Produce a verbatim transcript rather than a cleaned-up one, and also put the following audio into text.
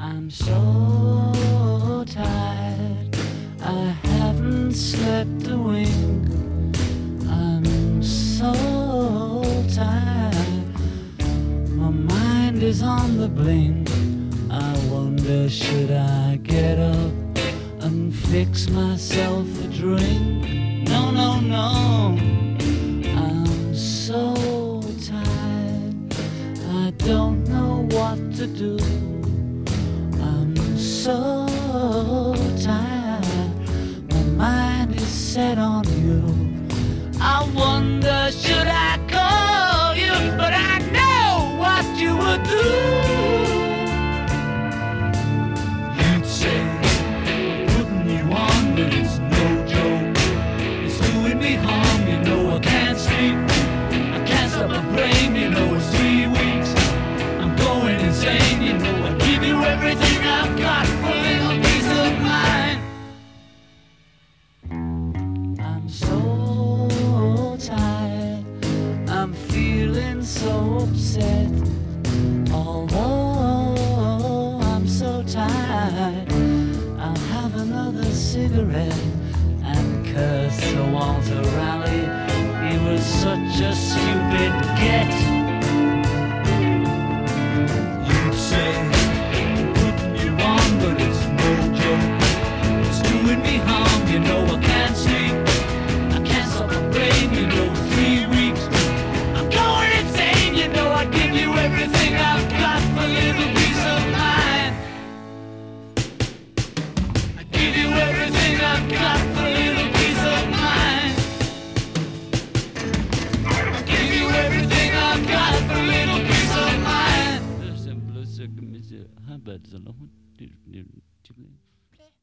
I'm so tired, I haven't slept a wink. I'm so tired, my mind is on the blink. I wonder, should I get up and fix myself a drink? No, no, no, I'm so tired, I don't know what to do. I'm so tired, my mind is set on you. I wonder, should I call you? But I know what you would do. You'd say, putting you on, but it's no joke. It's doing me harm, you know I can't sleep. I can't stop my brain, you know it's three weeks. I'm going insane, you know I give you everything I've got for a little peace of mind. I'm so tired, I'm feeling so upset. Although I'm so tired, I'll have another cigarette and curse Sir Walter Raleigh. He was such a stupid get. You'd say, putting you on, but it's no joke. It's doing me harm, you know I can't sleep. I can't stop my brain, you know, three weeks. I'm going insane, you know I give you everything I've got for a little peace of mind. I give you everything I've got for a little peace of mind. I give you everything I've got for a little peace of mind.